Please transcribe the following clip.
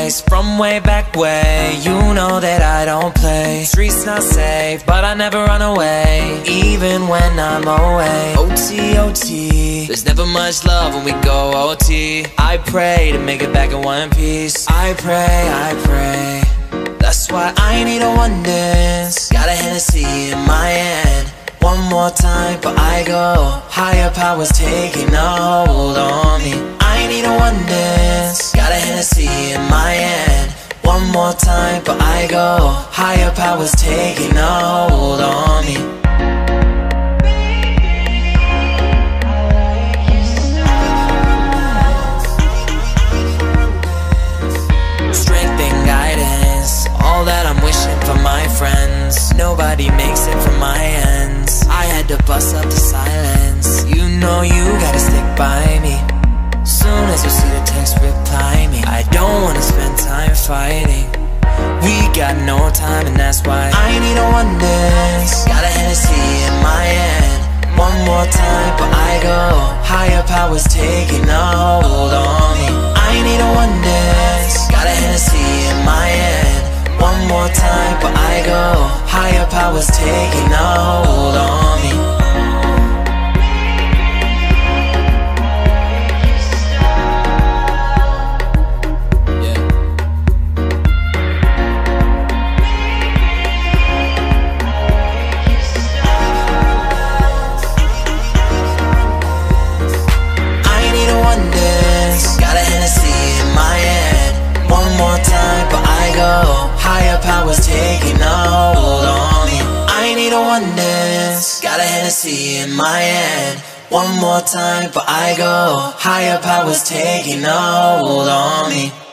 ways from way back way. You know that I don't play. Streets not safe, but I never run away, even when I'm away. OT, OT, there's never much love when we go OT. I pray to make it back in one piece. I pray. That's why I need a one dance. Got a Hennessy in my hand. One more time, but I go. Higher powers taking a hold on me. I need a one dance. Got a Hennessy in my hand. One more time, but I go. Higher powers taking a hold on me. Strength and guidance, all that I'm wishing for my friends. Nobody makes it from my ends. I had to bust up the silence. You know you gotta stick by me. Soon as you see the text, reply me. I don't wanna spend time fighting. We got no time, and that's why I need a one dance. Got a Hennessy in my hand. One more time, but I go. Higher powers taking a hold on me. I need a one dance. Got a Hennessy in my hand. One more time, but I go. Higher powers taking a hold on me. Powers taking a hold on me. I need a one dance. Got a Hennessy in my hand. One more time, but I go. Higher powers taking a hold on me.